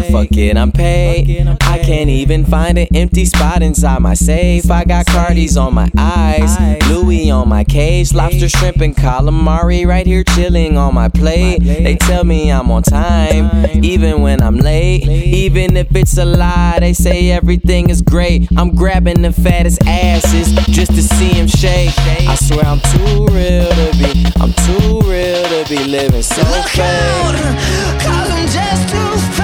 Fuck it, I'm paid. I can't even find an empty spot inside my safe. I got Cardis on my eyes, Louis on my case, lobster, shrimp, and calamari right here chilling on my plate. They tell me I'm on time, even when I'm late. Even if it's a lie, they say everything is great. I'm grabbing the fattest asses just to see him shake. I swear I'm too real to be living so fake. 'Cause I'm just too